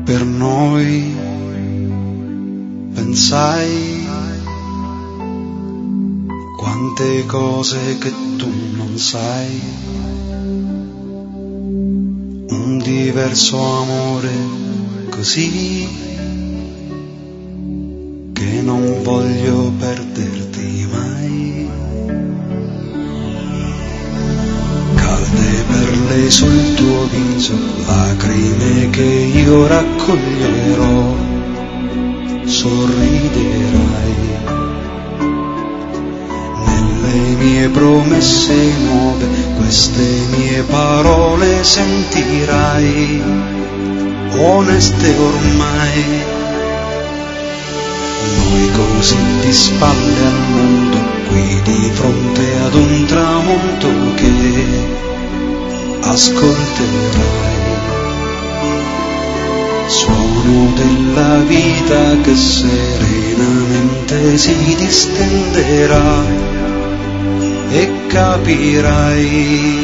per noi, pensai quante cose che tu non sai, un diverso amore così che non voglio perderti mai. Calde perle sul tuo viso, lacrime che io raccoglierò, sorriderai. Nelle mie promesse nuove, queste mie parole sentirai, oneste ormai. Noi così di spalle al mondo, qui di fronte ad un tramonto che ascolterai, suono della vita che serenamente si distenderà e capirai.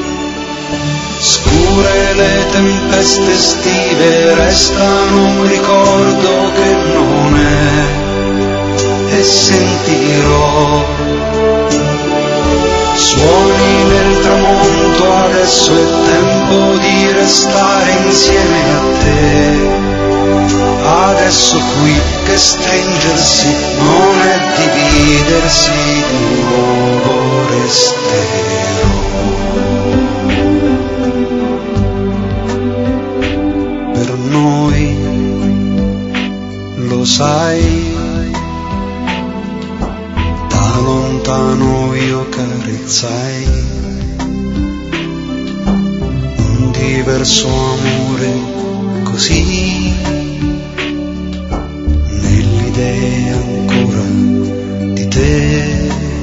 Scure le tempeste estive, restano un ricordo che non è, e sentirò suoni nel tramonto, adesso è tempo di restare insieme a te. Adesso qui che stringersi non è dividersi, di nuovo resterò. Per noi, lo sai, da lontano io carezzai un diverso amore così, nell'idea ancora di te.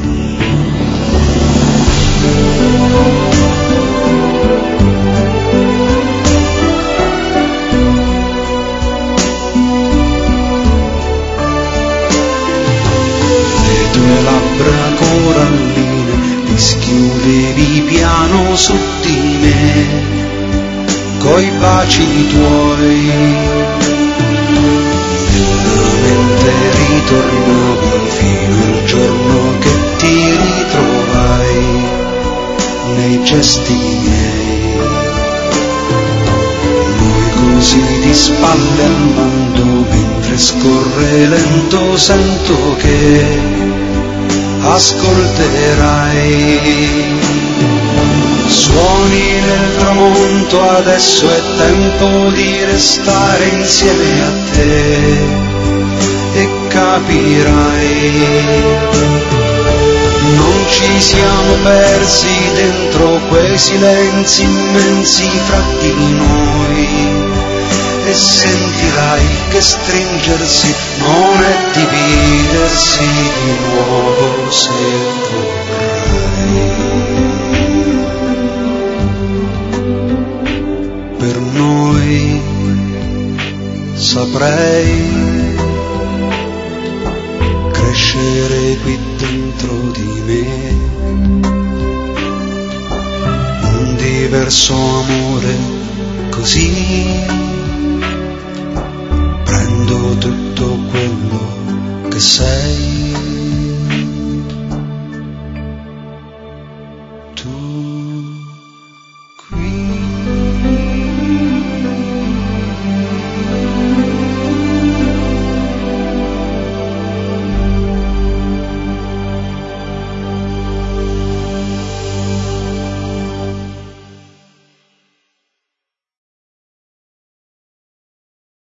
Labbra coralline ti schiudevi piano su di me, coi baci tuoi nella mente ritornavi, fino al giorno che ti ritrovai nei gesti miei. Noi così di spalle al mondo, mentre scorre lento sento che ascolterai suoni nel tramonto, adesso è tempo di restare insieme a te e capirai. Non ci siamo persi dentro quei silenzi immensi fra di noi, e sentirai che stringersi non è dividersi, di nuovo se vorrai. Per noi saprei crescere qui dentro di me, un diverso amore così. Prendo tutto quello che sei.